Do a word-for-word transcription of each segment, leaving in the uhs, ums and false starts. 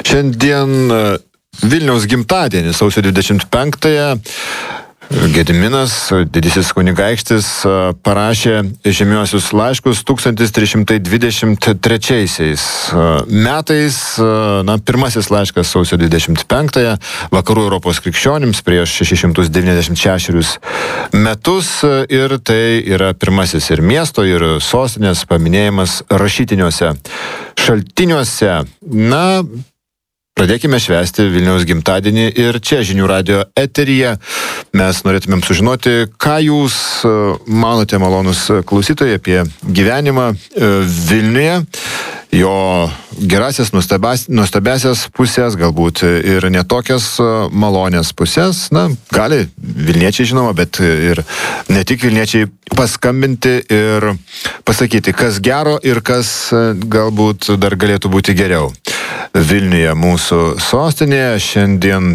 Šiandien Vilniaus gimtadienis, sausio dvidešimt penktąją. Gediminas, didysis kunigaikštis, parašė žymiuosius laiškus tūkstantis trys šimtai dvidešimt trečiaisiais metais. Na, pirmasis laiškas sausio dvidešimt penktąją vakarų Europos krikščionims prieš šešis šimtus devyniasdešimt šešerius metus. Ir tai yra pirmasis ir miesto, ir sostinės paminėjimas rašytiniuose šaltiniuose. Na, pradėkime švęsti Vilniaus gimtadienį ir čia žinių radijo eteryje mes norėtumėm sužinoti, ką jūs manote, malonus klausytojai, apie gyvenimą Vilniuje, jo gerasias, nuostabiasias pusės, galbūt ir netokias malonės pusės. Na, gali Vilniečiai, žinoma, bet ir ne tik Vilniečiai paskambinti ir pasakyti, kas gero ir kas galbūt dar galėtų būti geriau. Vilniuje, mūsų sostinėje, šiandien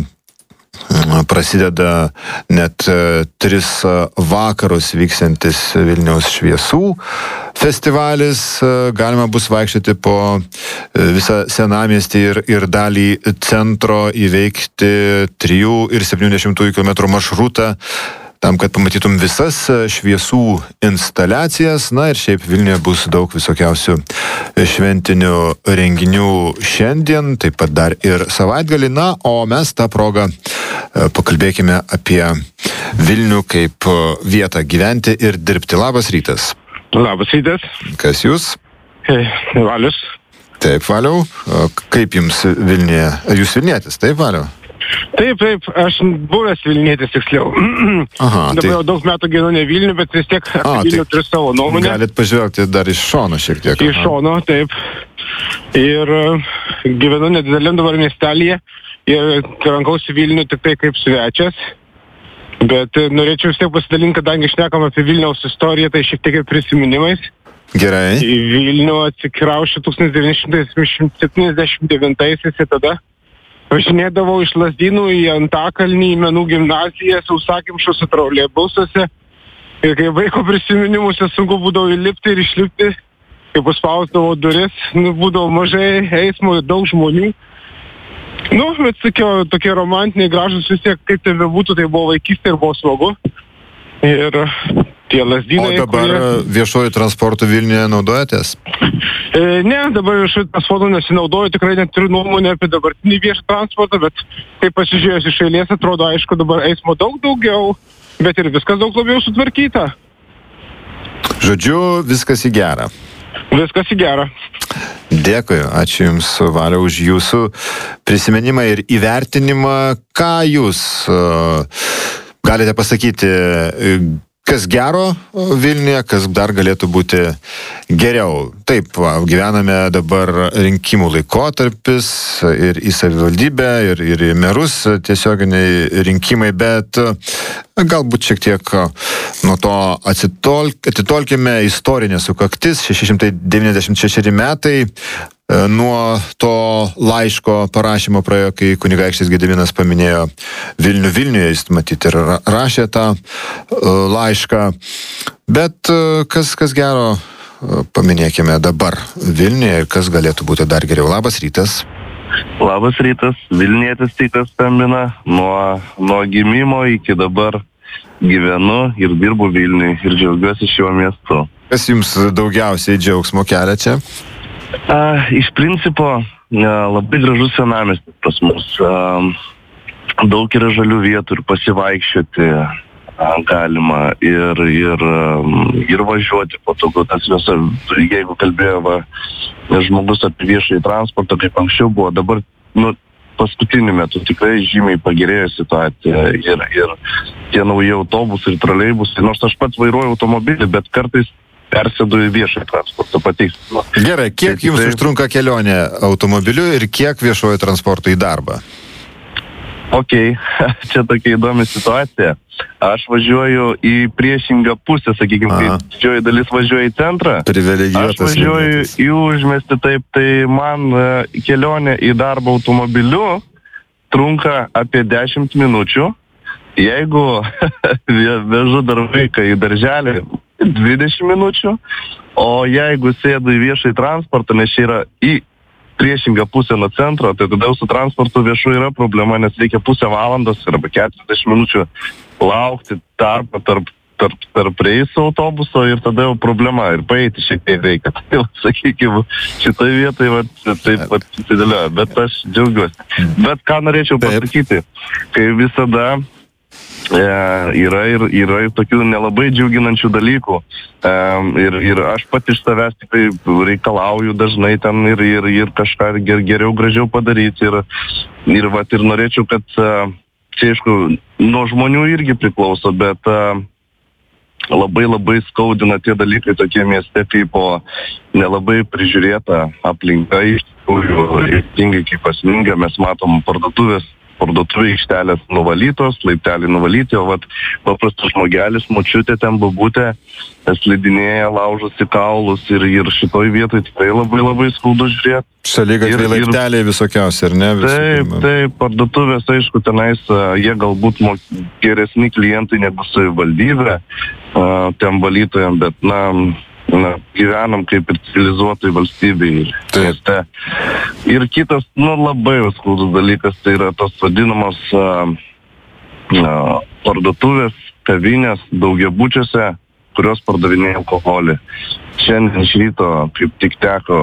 prasideda net tris vakarus vyksiantis Vilniaus šviesų festivalis. Galima bus vaikščioti po visą senamiestį ir, ir dalį centro, įveikti trijų ir septyniasdešimtųjų kilometrų maršrutą, tam, kad pamatytum visas šviesų instaliacijas. Na ir šiaip Vilniuje bus daug visokiausių šventinių renginių šiandien, taip pat dar ir savaitgalį. Na, o mes tą progą pakalbėkime apie Vilnių kaip vietą gyventi ir dirbti. Labas rytas. Labas rytas. Kas jūs? Hey, Valius. Taip, Valiau. Kaip jums Vilniuje? Jūs Vilnietis, taip, Valiau? Taip, taip, aš buvęs Vilnietis, tiksliau. Aha, dabar tai... jau daug metų gyvenu ne Vilnių, bet vis tiek apie A, Vilnių tai turiu savo nuomonę. Galit pažvelgti dar iš šono šiek tiek. Iš šono, taip. Ir uh, gyvenu nedideliam dabar miestelyje ir rankausi Vilnių tik tai kaip svečias. Bet uh, norėčiau vis tiek pasidalinti, kadangi šnekam apie Vilniaus istoriją, tai šiek tiek ir prisiminimais. Gerai. Į Vilnių atsikraušė tūkstantis devyni šimtai septyniasdešimt devintaisiais ir tada važinėdavau iš Lazdynų į Antakalnį, į menų gimnaziją, sausakimšuose troleibusuose. Ir kai vaiko prisiminimuose sunku būdavo įlipti ir išlipti, kai paspausdavau duris, nu, būdavo mažai eismo ir daug žmonių. Nu, bet sakiau, tokie romantiniai, gražus vis tiek, kaip tai bebūtų, tai buvo vaikystė ir buvo smagu. Ir tie Lazdynai... O dabar kurie... viešuoju transportu Vilniuje naudojatės? E, ne, dabar viešuoju transportu nesinaudoju, tikrai neturiu nuomonę apie dabartinį viešą transportą, bet kaip pasižiūrėjus iš eilės, atrodo, aišku, dabar eismo daug daugiau, bet ir viskas daug labiau sutvarkyta. Žodžiu, viskas į gerą. Viskas į gerą. Dėkui, ačiū Jums, Valia, už Jūsų prisiminimą ir įvertinimą. Ką Jūs uh, galite pasakyti, kas gero Vilniuje, kas dar galėtų būti geriau? Taip, va, gyvename dabar rinkimų laikotarpis ir į savivaldybę, ir, ir į merus tiesioginiai rinkimai, bet galbūt šiek tiek nuo to atsitolk, atitolkime. Istorinė sukaktis, šeši šimtai devyniasdešimt šeši metai. Nuo to laiško parašymo praėjo, kai kunigaikštis Gediminas paminėjo Vilnių Vilniuje, jis matyti ir rašė tą laišką. Bet kas, kas gero paminėkime dabar Vilniuje ir kas galėtų būti dar geriau. Labas rytas. Labas rytas. Vilnietis Titas skambina. Nuo, nuo gimimo iki dabar gyvenu ir dirbu Vilniuje ir džiaugiuosi šiuo miestu. Kas jums daugiausiai džiaugsmo kelia čia? A, iš principo a, labai gražus senamiestis pas mus. A, daug yra žalių vietų ir pasivaikščioti a, galima ir, ir, ir važiuoti patogu. Tas visą, jeigu kalbėjo va, žmogus apie viešąjį transportą, kaip anksčiau buvo, dabar nu, paskutiniu metu tikrai žymiai pagerėjo situacija ir, ir tie nauji autobusai ir troleibusai. Nors aš pats vairuoju automobilį, bet kartais persėdu į viešąjį transportą pateiks. Gerai, kiek tai, jums tai... užtrunka kelionė automobiliu ir kiek viešuoju transportu į darbą? Ok, čia tokia įdomi situacija. Aš važiuoju į priešingą pusę, sakykime, kai didžioji dalis važiuoja į centrą. Privilegijuotas. Aš važiuoju Vilnietis. Į užmiestį, taip, tai man kelionė į darbą automobiliu trunka apie dešimt minučių. Jeigu vežu dar vaiką į darželį, dvidešimt minučių, o jeigu sėdu į viešąjį transportą, nes čia yra į priešingą pusę nuo centro, tai tada jau su transportu viešu yra problema, nes reikia pusę valandos arba keturiasdešimt minučių laukti tarp, tarp, tarp, tarp reisų autobuso ir tada jau problema ir paeiti šiek tiek reikia. Tai jau, sakykime, šitoj vietai va, taip pat susidėlioja, bet aš džiaugiuosi. Bet ką norėčiau pasakyti, kai visada E, yra ir yra ir tokių nelabai džiuginančių dalykų. E, ir, ir aš pat iš tavęs tikrai reikalauju dažnai ten ir, ir, ir kažką ger, geriau, gražiau padaryti. Ir, ir, vat, ir norėčiau, kad čia, aišku, nuo žmonių irgi priklauso, bet a, labai labai skaudina tie dalykai tokie mieste, kaip o nelabai prižiūrėta aplinka. Iš tikrųjų, ypatingai kaip Asminga, mes matom parduotuvės parduotuvė aikštelės nuvalytos, laipteliai nuvalyti, o vat paprastas žmogelis, močiutė ten babutė, slidinėja, laužosi kaulus ir, ir šitoj vietoj tikrai labai labai skaudu žiūrėti. Šaligatviai laipteliai visokiausi, ar ne? Taip, taip, parduotuvės, aišku, tenais jie galbūt geresni klientai negu savivaldybė, ten valytojam, bet na... Na, gyvenam kaip ir civilizuotai valstybei. Mieste. Ir kitas, nu, labai skaudus dalykas, tai yra tos vadinamos uh, uh, parduotuvės, kavinės, daugiabučiuose, kurios pardavinėja alkoholį. Šiandien iš ryto, kaip tik teko,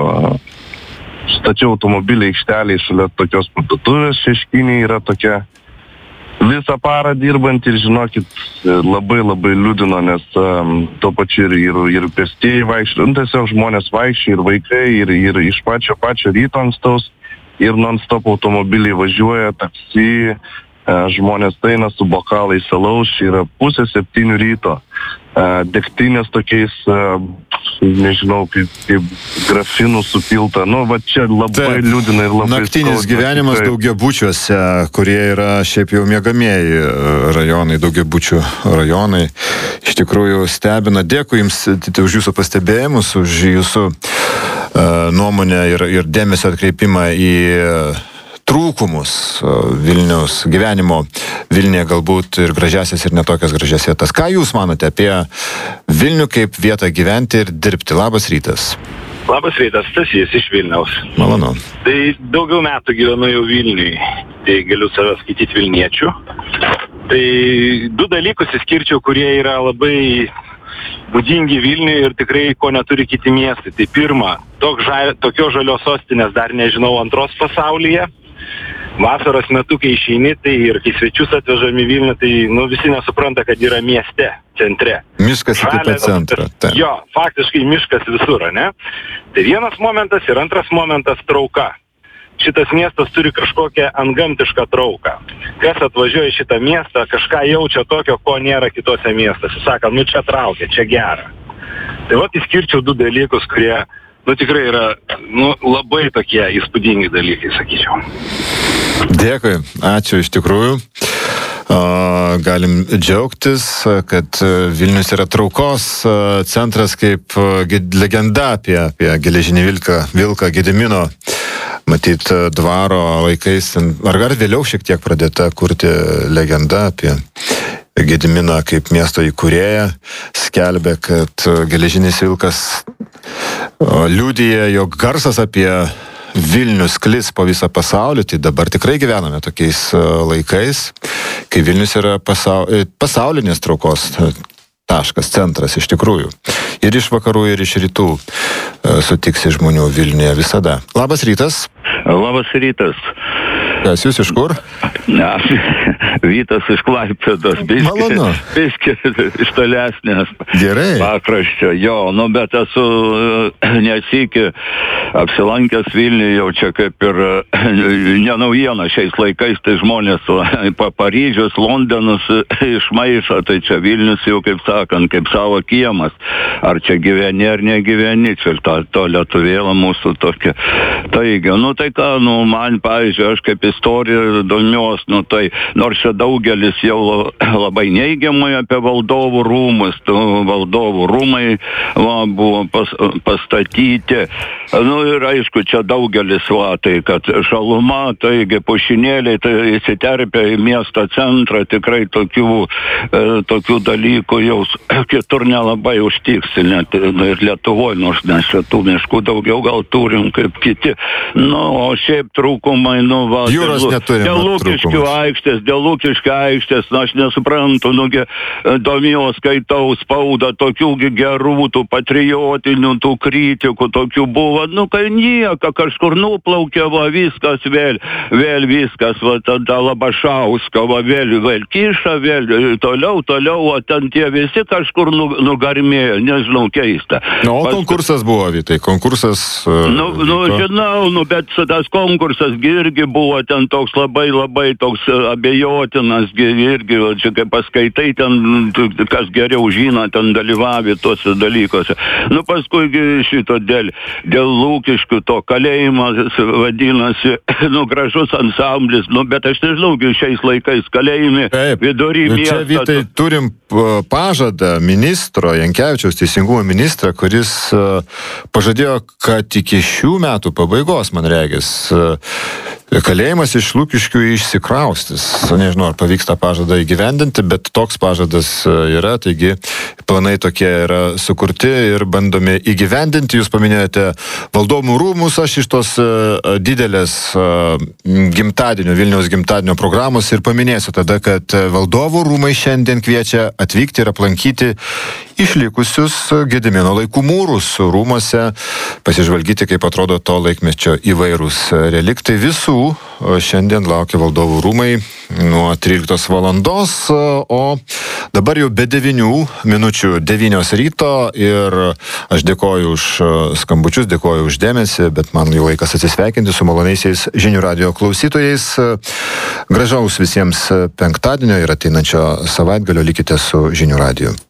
uh, stačiau automobilį aikšteliai šalia tokios parduotuvės, Šeškinėje yra tokia visą parą dirbant ir, žinokit, labai labai liūdino, nes um, to pačiu ir, ir, ir pėstieji vaikščia, tiesiog žmonės vaikščia ir vaikai, ir, ir iš pačio pačio ryto ankstaus, ir non-stop automobiliai važiuoja, taksi, uh, žmonės eina su bokalais alaus, yra pusė septynių ryto, uh, degtinės tokiais, uh, nežinau, kaip, kaip grafinų supilta. Nu, va čia labai Taip, liūdina ir labai naktinis skaudina, gyvenimas tikrai. Daugiabučiuose, kurie yra šiaip jau miegamieji rajonai, daugiabučių rajonai. Iš tikrųjų stebina. Dėkui Jums už Jūsų pastebėjimus, už Jūsų uh, nuomonę ir, ir dėmesio atkreipimą į uh, trūkumus Vilniaus gyvenimo Vilniuje, galbūt ir gražiasias ir netokias gražias vietas. Ką Jūs manote apie Vilnių kaip vietą gyventi ir dirbti? Labas rytas. Labas rytas, Stasys iš Vilniaus. Malonu. Tai daugiau metų gyvenu jau Vilniui, tai galiu save skaityti Vilniečių. Tai du dalykus išskirčiau, kurie yra labai būdingi Vilniui ir tikrai ko neturi kiti miestai. Tai pirma, ža, tokio žalios sostinės dar nežinau antros pasaulyje. Vasaros metu, kai išeini, tai ir kai svečius atvežam į Vilnių, tai nu, visi nesupranta, kad yra mieste, centre. Miškas iki pat centro. Tai. Jo, faktiškai miškas visur, ne? Tai vienas momentas ir antras momentas trauka. Šitas miestas turi kažkokią antgamtišką trauką. Kas atvažiuoja į šitą miestą, kažką jaučia tokio, ko nėra kitose miestuose. Sako, nu čia traukia, čia gera. Tai vat įskirčiau du dalykus, kurie, nu tikrai yra, nu labai tokie įspūdingi dalykai, sakyčiau. Dėkui, ačiū iš tikrųjų. Galim džiaugtis, kad Vilnius yra traukos centras kaip legenda apie, apie geležinį vilką, vilką Gedimino, matyt, dvaro laikais, ar ar vėliau šiek tiek pradėta kurti legenda apie Gediminą kaip miesto įkūrėją, skelbė, kad geležinis vilkas liudija, jog garsas apie Vilnius sklis po visą pasaulį, tai dabar tikrai gyvename tokiais laikais, kai Vilnius yra pasaul... pasaulinės traukos taškas, centras iš tikrųjų. Ir iš vakarų, ir iš rytų sutiksi žmonių Vilniuje visada. Labas rytas. Labas rytas. Kas jūs iš kur? Na, Vytas iš Klaipėdos. Malonu. Biški iš tolesnės. Gerai. Pakraščio, jo, nu, bet esu nesykį apsilankęs Vilniuje, jau čia kaip ir ne naujiena šiais laikais, tai žmonės pa Paryžius, Londonus išmaišo, tai čia Vilnius jau, kaip sakant, kaip savo kiemas. Ar čia gyveni ar negyveni, čia to, to lietuvėlą mūsų tokia. Taigi, nu tai ką, nu, man, pavyzdžiui, aš kaip istoriją domiuos, nu tai nors čia daugelis jau labai neigiamai apie valdovų rūmus, tu valdovų rūmai va, buvo pas, pastatyti, nu ir aišku, čia daugelis va, tai kad žaluma, taigi pušinėliai, tai įsiterpia į miesto centrą, tikrai tokių, e, tokių dalykų jau kitur nelabai užtiksi, net ir Lietuvoje, nors mes čia tų miškų daugiau gal turim kaip kiti. Nu, o šiaip trūkumai, nu, va, Jūros neturim, dėl Lukiškių aikštės, dėl Lukiškių aikštės, nu, aš nesuprantu, nu, domėjau, skaitau spaudą, tokių gerų, tų patriotinių, tų kritikų, tokių buvo, nu, kai nieko, kažkur nuplaukė, va, viskas vėl, vėl viskas, va, tada Labašauska, va, vėl, vėl kiša, vėl, toliau, toliau, o ten tie visi kažkur nu, nugarmėjo, nežinau, keista. Nu, o konkursas buvo, Vytai, konkursas... Uh, nu, nu, žinau, nu, bet tas konkursas irgi buvo ten toks labai, labai toks abejotinas, irgi, čia kaip paskaitai, ten, kas geriau žino, ten dalyvavė tuose dalykuose. Nu, paskui šito dėl, dėl Lukiškių to kalėjimo vadinasi, nu, gražus ansamblis, nu, bet aš nežinau, šiais laikais kalėjime vidury miesto. Čia, Vytai, turim pažadą ministro, Jankevičiaus teisingumo ministrą, kuris pažadėjo, kad iki šių metų pabaigos, man regis, kalėjimas iš Lukiškių išsikraustys. Nežinau, ar pavyks tą pažadą įgyvendinti, bet toks pažadas yra, taigi planai tokie yra sukurti ir bandomi įgyvendinti. Jūs paminėjote valdovų rūmus, aš iš tos didelės gimtadienio, Vilniaus gimtadienio programos ir paminėsiu tada, kad valdovų rūmai šiandien kviečia atvykti ir aplankyti išlikusius Gedimino laikų mūrus rūmose, pasižvalgyti, kaip atrodo to laikmečio įvairūs reliktai. Visų šiandien laukia valdovų rūmai nuo tryliktos valandos, o dabar jau be devynių minučių devynios ryto ir aš dėkoju už skambučius, dėkoju už dėmesį, bet man jau laikas atsisveikinti su maloniaisiais Žinių radijo klausytojais. Gražaus visiems penktadienio ir ateinančio savaitgalio, likite su Žinių radiju.